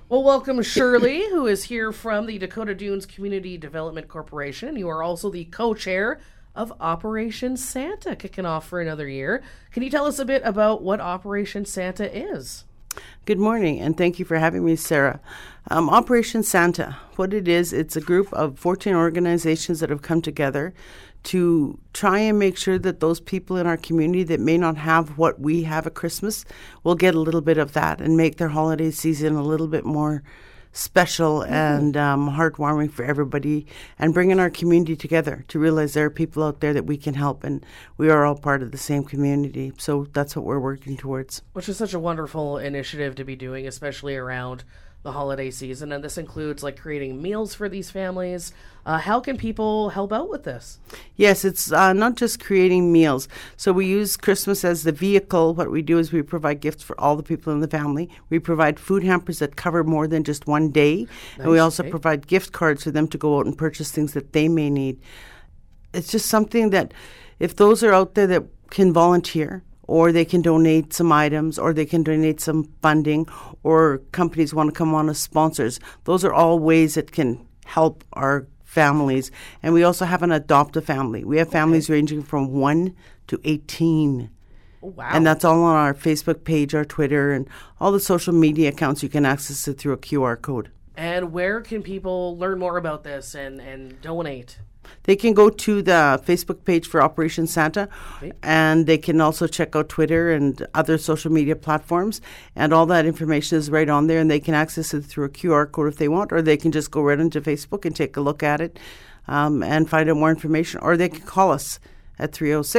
Well, welcome Shirley, who is here from the Dakota Dunes Community Development Corporation. You are also the co-chair of Operation Santa, kicking off for another year. Can you tell us a bit about what Operation Santa is? Good morning, and thank you for having me, Sarah. Operation Santa, what it is, it's a group of 14 organizations that have come together to try and make sure that those people in our community that may not have what we have at Christmas will get a little bit of that and make their holiday season a little bit more special and heartwarming for everybody, and bringing our community together to realize there are people out there that we can help, and we are all part of the same community. So that's what we're working towards. Which is such a wonderful initiative to be doing, especially around the holiday season. And this includes like creating meals for these families. How can people help out with this? Yes, it's not just creating meals. So we use Christmas as the vehicle. What we do is we provide gifts for all the people in the family. We provide food hampers that cover more than just one day. Nice. And we also Okay. provide gift cards for them to go out and purchase things that they may need. It's just something that if those are out there that can volunteer, or they can donate some items, or they can donate some funding, or companies want to come on as sponsors. Those are all ways that can help our families. And we also have an adopt a family. We have families ranging from 1 to 18. Oh, wow. And that's all on our Facebook page, our Twitter, and all the social media accounts. You can access it through a QR code. And where can people learn more about this and donate? They can go to the Facebook page for Operation Santa, Okay. and they can also check out Twitter and other social media platforms. And all that information is right on there, and they can access it through a QR code if they want, or they can just go right into Facebook and take a look at it and find out more information. Or they can call us at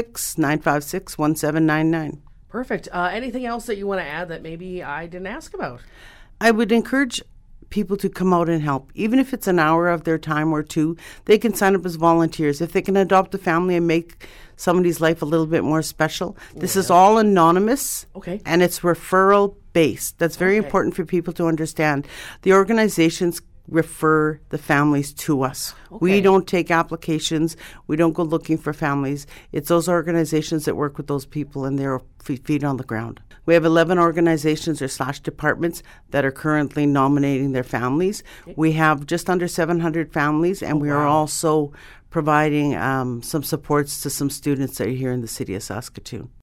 306-956-1799. Perfect. Anything else that you want to add that maybe I didn't ask about? I would encourage people to come out and help. Even if it's an hour of their time or two, they can sign up as volunteers. If they can adopt a family and make somebody's life a little bit more special. This is all anonymous. Okay. And it's referral based. That's very Okay. important for people to understand. The organizations refer the families to us. Okay. We don't take applications. We don't go looking for families. It's those organizations that work with those people, and they're feet on the ground. We have 11 organizations or / departments that are currently nominating their families. We have just under 700 families, and we are wow. also providing some supports to some students that are here in the city of Saskatoon.